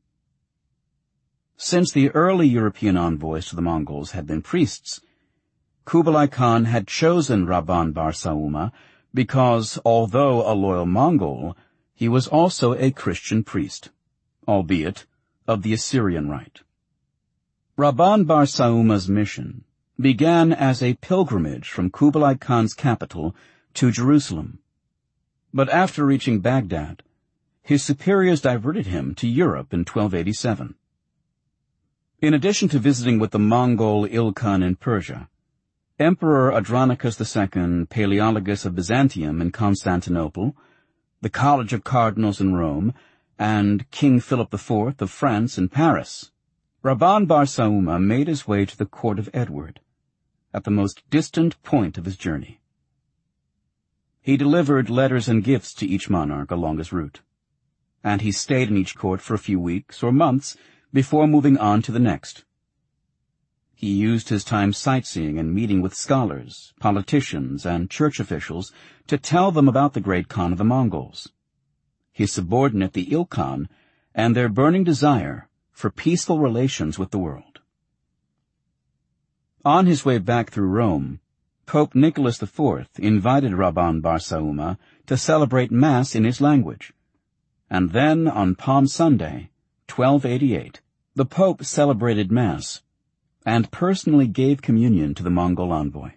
Since the early European envoys to the Mongols had been priests, Kublai Khan had chosen Rabban Bar Sauma because, although a loyal Mongol, he was also a Christian priest, albeit of the Assyrian rite. Rabban Bar Sauma's mission began as a pilgrimage from Kublai Khan's capital to Jerusalem, but after reaching Baghdad, his superiors diverted him to Europe in twelve eighty-seven. In addition to visiting with the Mongol Ilkhan in Persia, Emperor Andronicus the Second, Palaeologus of Byzantium in Constantinople, the College of Cardinals in Rome, and King Philip the Fourth of France in Paris, Rabban Bar Sauma made his way to the court of Edward, at the most distant point of his journey. He delivered letters and gifts to each monarch along his route, and he stayed in each court for a few weeks or months before moving on to the next. He used his time sightseeing and meeting with scholars, politicians, and church officials to tell them about the great Khan of the Mongols, his subordinate the Ilkhan, and their burning desire for peaceful relations with the world. On his way back through Rome, Pope Nicholas the Fourth invited Rabban Bar Sauma to celebrate Mass in his language, and then on Palm Sunday, twelve eighty-eight, the Pope celebrated Mass and personally gave communion to the Mongol envoy.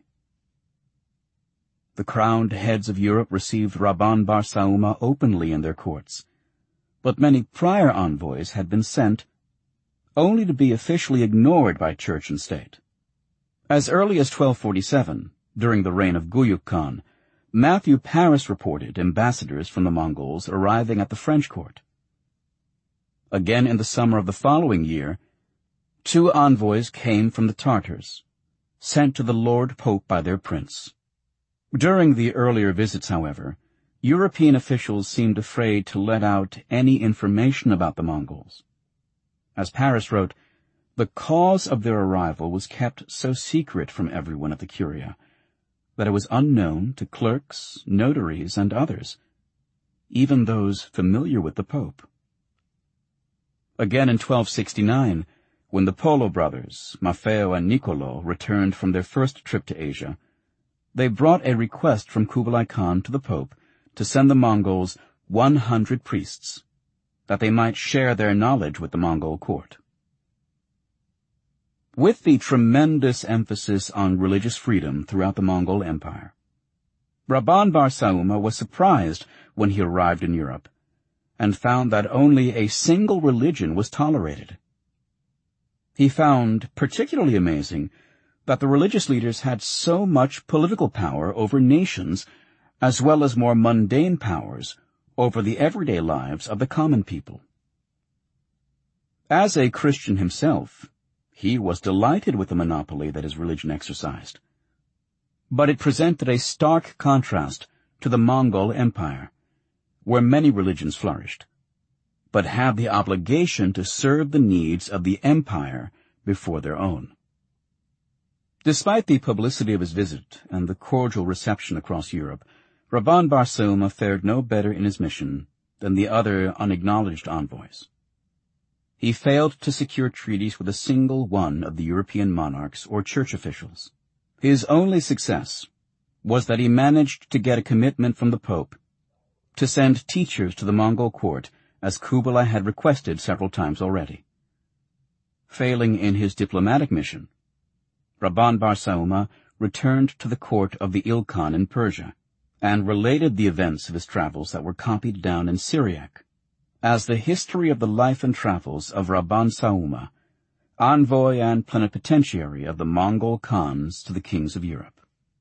The crowned heads of Europe received Rabban Bar Sauma openly in their courts, but many prior envoys had been sent only to be officially ignored by church and state. As early as twelve forty-seven, during the reign of Guyuk Khan, Matthew Paris reported ambassadors from the Mongols arriving at the French court. Again in the summer of the following year, two envoys came from the Tartars, sent to the Lord Pope by their prince. During the earlier visits, however, European officials seemed afraid to let out any information about the Mongols. As Paris wrote, the cause of their arrival was kept so secret from everyone at the Curia that it was unknown to clerks, notaries, and others, even those familiar with the Pope. Again in twelve sixty-nine, when the Polo brothers, Maffeo and Niccolo, returned from their first trip to Asia, they brought a request from Kublai Khan to the Pope to send the Mongols one hundred priests, that they might share their knowledge with the Mongol court. With the tremendous emphasis on religious freedom throughout the Mongol Empire, Rabban Bar Sauma was surprised when he arrived in Europe and found that only a single religion was tolerated. He found particularly amazing that the religious leaders had so much political power over nations as well as more mundane powers over the everyday lives of the common people. As a Christian himself, he was delighted with the monopoly that his religion exercised. But it presented a stark contrast to the Mongol Empire, where many religions flourished, but had the obligation to serve the needs of the empire before their own. Despite the publicity of his visit and the cordial reception across Europe, Rabban Bar Sauma fared no better in his mission than the other unacknowledged envoys. He failed to secure treaties with a single one of the European monarchs or church officials. His only success was that he managed to get a commitment from the Pope to send teachers to the Mongol court, as Kublai had requested several times already. Failing in his diplomatic mission, Rabban Bar Sauma returned to the court of the Ilkhan in Persia and related the events of his travels that were copied down in Syriac as the history of the life and travels of Rabban Sauma, envoy and plenipotentiary of the Mongol Khans to the kings of Europe.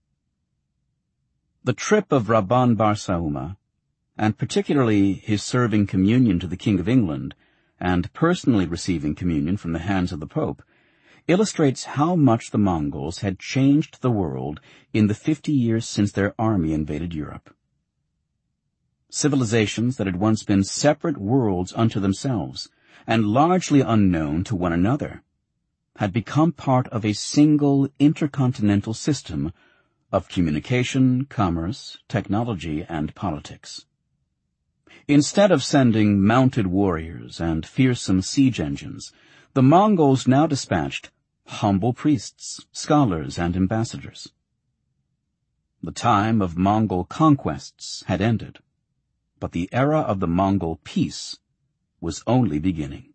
The trip of Rabban Bar Sauma, and particularly his serving communion to the King of England and personally receiving communion from the hands of the Pope, illustrates how much the Mongols had changed the world in the fifty years since their army invaded Europe. Civilizations that had once been separate worlds unto themselves and largely unknown to one another had become part of a single intercontinental system of communication, commerce, technology, and politics. Instead of sending mounted warriors and fearsome siege engines, the Mongols now dispatched humble priests, scholars, and ambassadors. The time of Mongol conquests had ended, but the era of the Mongol peace was only beginning.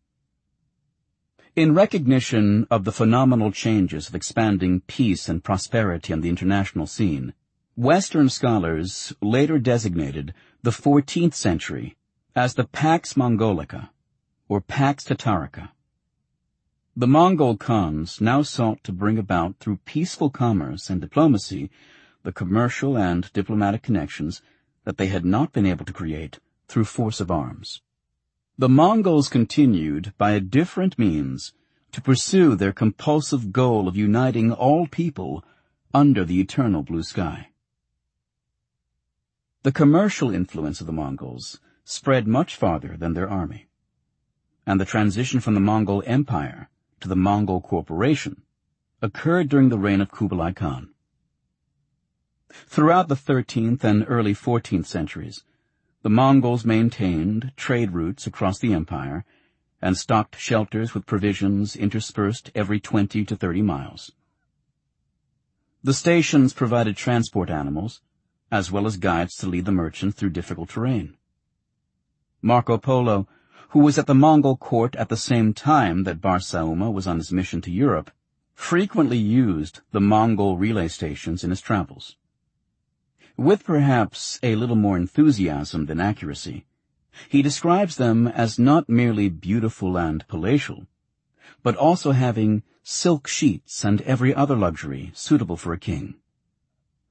In recognition of the phenomenal changes of expanding peace and prosperity on the international scene, Western scholars later designated the fourteenth century as the Pax Mongolica, or Pax Tatarica. The Mongol Khans now sought to bring about through peaceful commerce and diplomacy the commercial and diplomatic connections that they had not been able to create through force of arms. The Mongols continued, by a different means, to pursue their compulsive goal of uniting all people under the eternal blue sky. The commercial influence of the Mongols spread much farther than their army, and the transition from the Mongol Empire to the Mongol Corporation occurred during the reign of Kublai Khan. Throughout the thirteenth and early fourteenth centuries, the Mongols maintained trade routes across the empire and stocked shelters with provisions interspersed every twenty to thirty miles. The stations provided transport animals, as well as guides to lead the merchants through difficult terrain. Marco Polo, who was at the Mongol court at the same time that Bar Sauma was on his mission to Europe, frequently used the Mongol relay stations in his travels. With perhaps a little more enthusiasm than accuracy, he describes them as not merely beautiful and palatial, but also having silk sheets and every other luxury suitable for a king.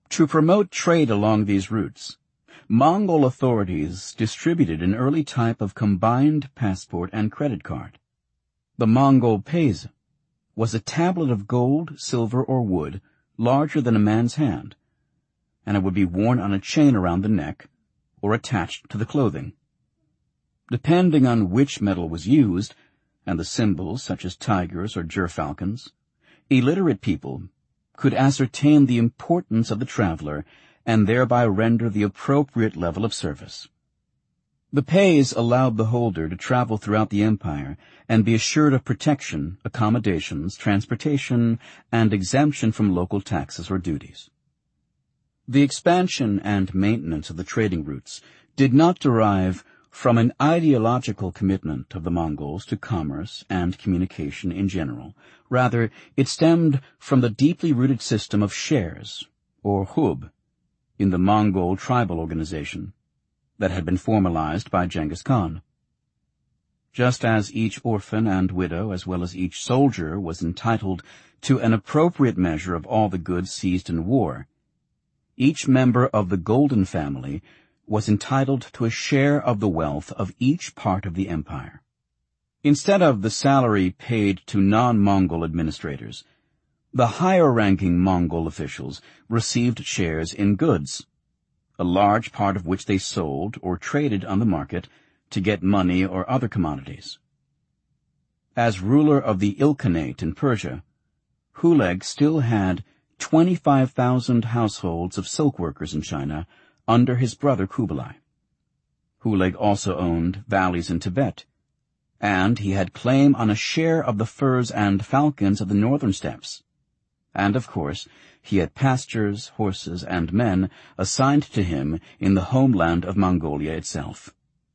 To promote trade along these routes, Mongol authorities distributed an early type of combined passport and credit card. The Mongol paise was a tablet of gold, silver, or wood larger than a man's hand, and it would be worn on a chain around the neck or attached to the clothing. Depending on which metal was used, and the symbols such as tigers or gerfalcons, illiterate people could ascertain the importance of the traveler and thereby render the appropriate level of service. The paise allowed the holder to travel throughout the empire and be assured of protection, accommodations, transportation, and exemption from local taxes or duties. The expansion and maintenance of the trading routes did not derive from an ideological commitment of the Mongols to commerce and communication in general. Rather, it stemmed from the deeply rooted system of shares, or hub, in the Mongol tribal organization that had been formalized by Genghis Khan. Just as each orphan and widow, as well as each soldier, was entitled to an appropriate measure of all the goods seized in war, each member of the Golden family was entitled to a share of the wealth of each part of the empire. Instead of the salary paid to non-Mongol administrators, the higher-ranking Mongol officials received shares in goods, a large part of which they sold or traded on the market to get money or other commodities. As ruler of the Ilkhanate in Persia, Huleg still had twenty-five thousand households of silk workers in China under his brother Kublai. Huleg also owned valleys in Tibet, and he had claim on a share of the furs and falcons of the northern steppes. And, of course, he had pastures, horses, and men assigned to him in the homeland of Mongolia itself.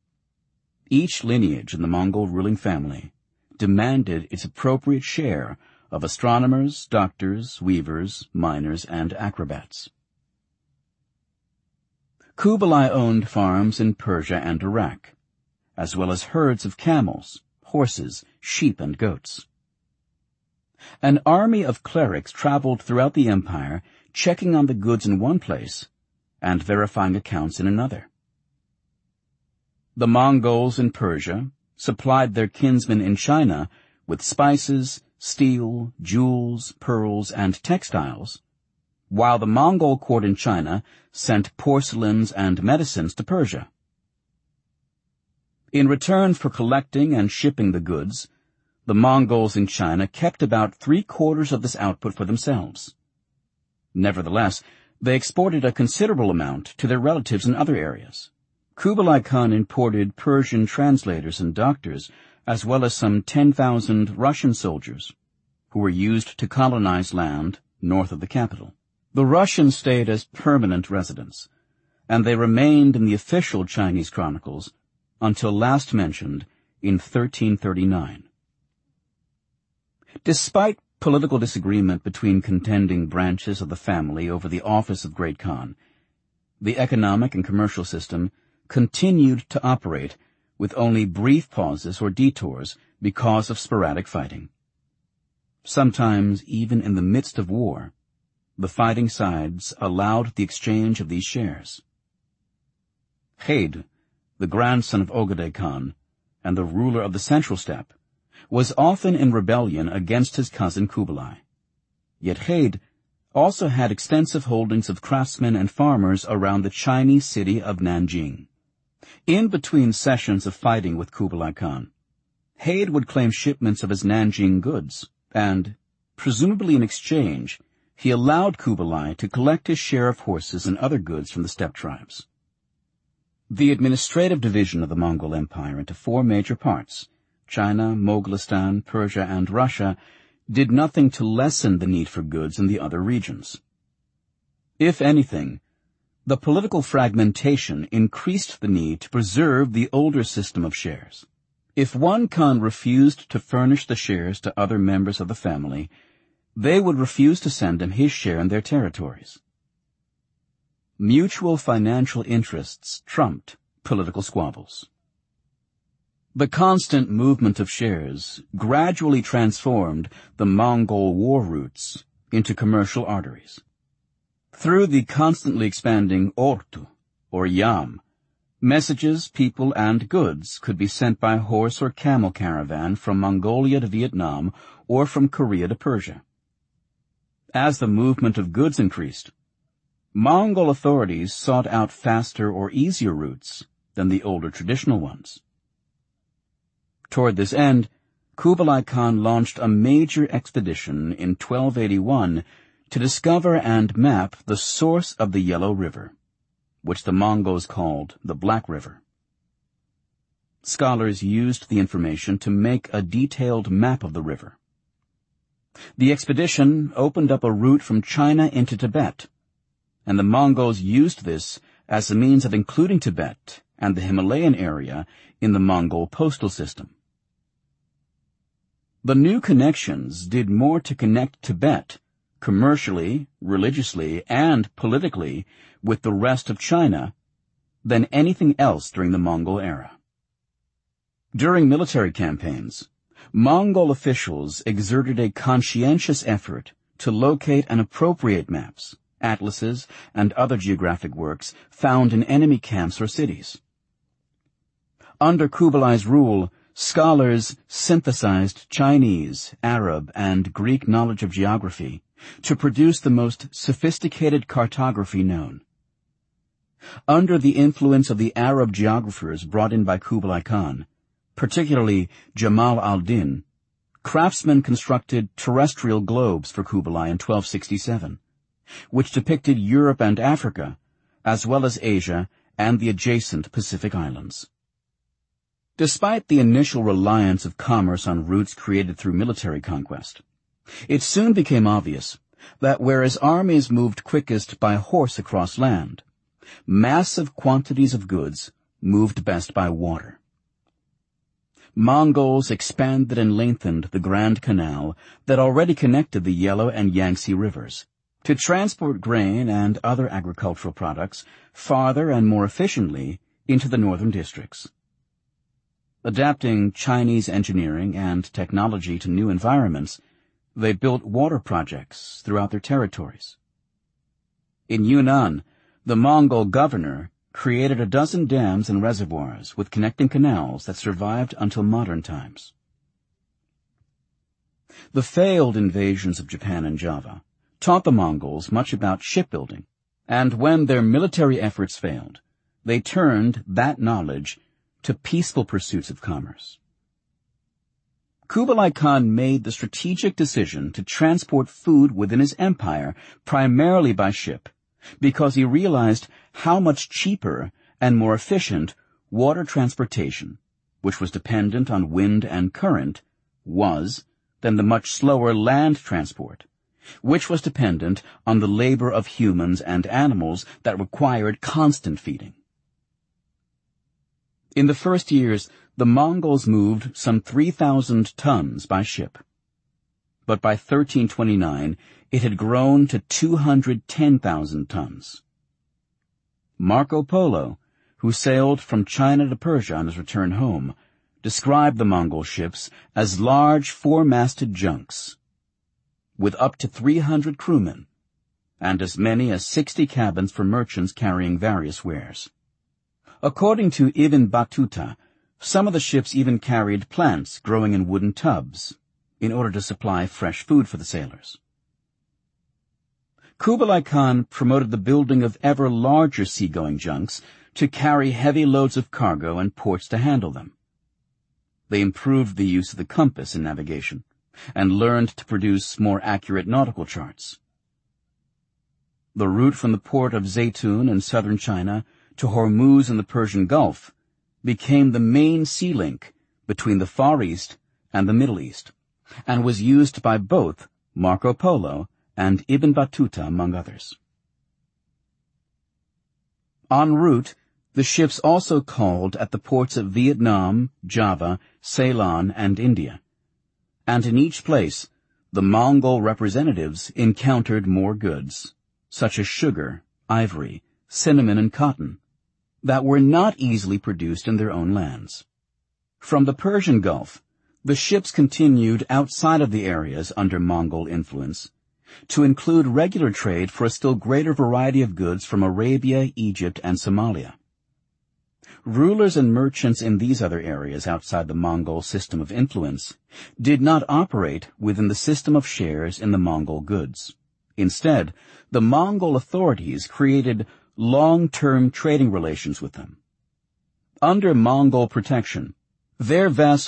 Each lineage in the Mongol ruling family demanded its appropriate share of astronomers, doctors, weavers, miners, and acrobats. Kublai owned farms in Persia and Iraq, as well as herds of camels, horses, sheep, and goats. An army of clerics traveled throughout the empire, checking on the goods in one place and verifying accounts in another. The Mongols in Persia supplied their kinsmen in China with spices, steel, jewels, pearls, and textiles, while the Mongol court in China sent porcelains and medicines to Persia. In return for collecting and shipping the goods, the Mongols in China kept about three-quarters of this output for themselves. Nevertheless, they exported a considerable amount to their relatives in other areas. Kublai Khan imported Persian translators and doctors, as well as some ten thousand Russian soldiers, who were used to colonize land north of the capital. The Russians stayed as permanent residents, and they remained in the official Chinese chronicles until last mentioned in thirteen thirty-nine. Despite political disagreement between contending branches of the family over the office of Great Khan, the economic and commercial system continued to operate with only brief pauses or detours because of sporadic fighting. Sometimes, even in the midst of war, the fighting sides allowed the exchange of these shares. Khed, the grandson of Ogadei Khan and the ruler of the central steppe, was often in rebellion against his cousin Kublai. Yet Khed also had extensive holdings of craftsmen and farmers around the Chinese city of Nanjing. In between sessions of fighting with Kublai Khan, Khed would claim shipments of his Nanjing goods, and, presumably in exchange, he allowed Kublai to collect his share of horses and other goods from the steppe tribes. The administrative division of the Mongol Empire into four major parts, China, Mogolistan, Persia, and Russia, did nothing to lessen the need for goods in the other regions. If anything, the political fragmentation increased the need to preserve the older system of shares. If one Khan refused to furnish the shares to other members of the family, they would refuse to send him his share in their territories. Mutual financial interests trumped political squabbles. The constant movement of shares gradually transformed the Mongol war routes into commercial arteries. Through the constantly expanding Ortu, or Yam, messages, people, and goods could be sent by horse or camel caravan from Mongolia to Vietnam or from Korea to Persia. As the movement of goods increased, Mongol authorities sought out faster or easier routes than the older traditional ones. Toward this end, Kublai Khan launched a major expedition in twelve eighty-one to discover and map the source of the Yellow River, which the Mongols called the Black River. Scholars used the information to make a detailed map of the river. The expedition opened up a route from China into Tibet, and the Mongols used this as a means of including Tibet and the Himalayan area in the Mongol postal system. The new connections did more to connect Tibet commercially, religiously, and politically with the rest of China than anything else during the Mongol era. During military campaigns, Mongol officials exerted a conscientious effort to locate and appropriate maps, atlases, and other geographic works found in enemy camps or cities. Under Kublai's rule, scholars synthesized Chinese, Arab, and Greek knowledge of geography to produce the most sophisticated cartography known. Under the influence of the Arab geographers brought in by Kublai Khan, particularly Jamal al-Din, craftsmen constructed terrestrial globes for Kublai in twelve sixty-seven, which depicted Europe and Africa, as well as Asia and the adjacent Pacific Islands. Despite the initial reliance of commerce on routes created through military conquest, it soon became obvious that whereas armies moved quickest by horse across land, massive quantities of goods moved best by water. Mongols expanded and lengthened the Grand Canal that already connected the Yellow and Yangtze rivers to transport grain and other agricultural products farther and more efficiently into the northern districts. Adapting Chinese engineering and technology to new environments, they built water projects throughout their territories. In Yunnan, the Mongol governor created a dozen dams and reservoirs with connecting canals that survived until modern times. The failed invasions of Japan and Java taught the Mongols much about shipbuilding, and when their military efforts failed, they turned that knowledge to peaceful pursuits of commerce. Kublai Khan made the strategic decision to transport food within his empire primarily by ship, because he realized how much cheaper and more efficient water transportation, which was dependent on wind and current, was than the much slower land transport, which was dependent on the labor of humans and animals that required constant feeding. In the first years, the Mongols moved some three thousand tons by ship, but by thirteen twenty-nine it had grown to two hundred ten thousand tons. Marco Polo, who sailed from China to Persia on his return home, described the Mongol ships as large four-masted junks, with up to three hundred crewmen, and as many as sixty cabins for merchants carrying various wares. According to Ibn Battuta, some of the ships even carried plants growing in wooden tubs in order to supply fresh food for the sailors. Kublai Khan promoted the building of ever larger seagoing junks to carry heavy loads of cargo and ports to handle them. They improved the use of the compass in navigation and learned to produce more accurate nautical charts. The route from the port of Zaytun in southern China to Hormuz in the Persian Gulf became the main sea link between the Far East and the Middle East, and was used by both Marco Polo and Ibn Battuta, among others. En route, the ships also called at the ports of Vietnam, Java, Ceylon, and India, and in each place the Mongol representatives encountered more goods, such as sugar, ivory, cinnamon, and cotton, that were not easily produced in their own lands. From the Persian Gulf, the ships continued outside of the areas under Mongol influence to include regular trade for a still greater variety of goods from Arabia, Egypt, and Somalia. Rulers and merchants in these other areas outside the Mongol system of influence did not operate within the system of shares in the Mongol goods. Instead, the Mongol authorities created long-term trading relations with them. Under Mongol protection, their vassals